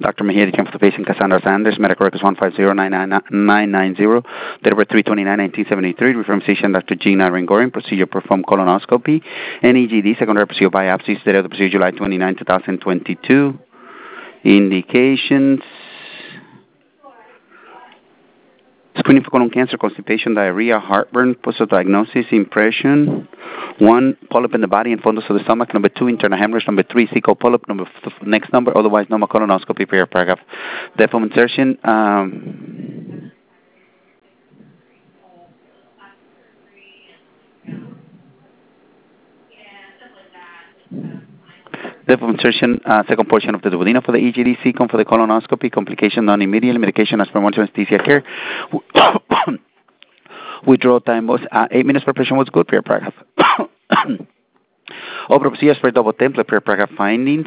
Dr. Mejia, the for the patient Cassandra Sanders, medical records 150-990, date of birth 3/29/1973, referring physician Dr. Gina Ringorin, procedure performed colonoscopy, NEGD, secondary procedure biopsies, date of the procedure July 29, 2022. Indications: screening for colon cancer, constipation, diarrhea, heartburn, post-diagnosis, impression. 1, polyp in the body and fundus of the stomach. Number 2, internal hemorrhage. Number 3, cecal polyp. Next number, otherwise normal colonoscopy per paragraph. Depth of insertion. Depth of insertion, second portion of the duodenum for the EGD, second for the colonoscopy, complication non-immediate, medication as per monitoring anesthesia care. Withdrawal time was 8 minutes per patient was good per paragraph. Over procedures for double template per paragraph findings.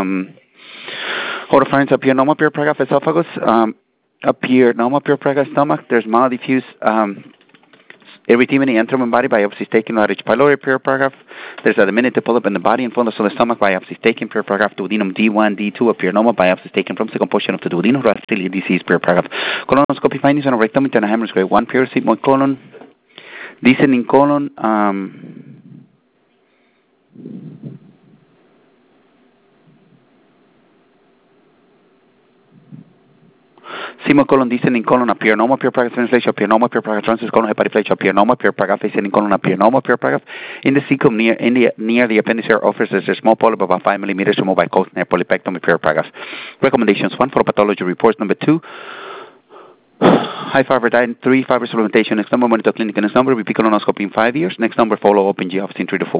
Other findings appear normal per paragraph esophagus, appear normal per paragraph stomach. There's mild diffuse erythema in body, biopsies taken at H. pylori per paragraph. There's a diminutive polyp in the body and fundus of the stomach, biopsies taken per paragraph. Duodenum D1, D2 appear normal, biopsies taken from second portion of the duodenum, celiac disease per paragraph. Colonoscopy findings on a rectum, internal hemorrhage grade 1, pure sigmoid colon, descending colon, semicolon, descending colon appear normal, pure paragraph translation appear normal, pure paragraph transverse colon hepatophagia appear normal, pure paragraph descending colon appear normal, pure paragraph. In the cecum near the appendix offers there's a small polyp about 5 millimeters removed by cold near polypectomy, pure paragraph. Recommendations: 1, for pathology reports. Number 2, high fiber diet. 3, fiber supplementation. Next number, monitor clinic. Next number, repeat colonoscopy in 5 years. Next number, follow up in G office in 3 to 4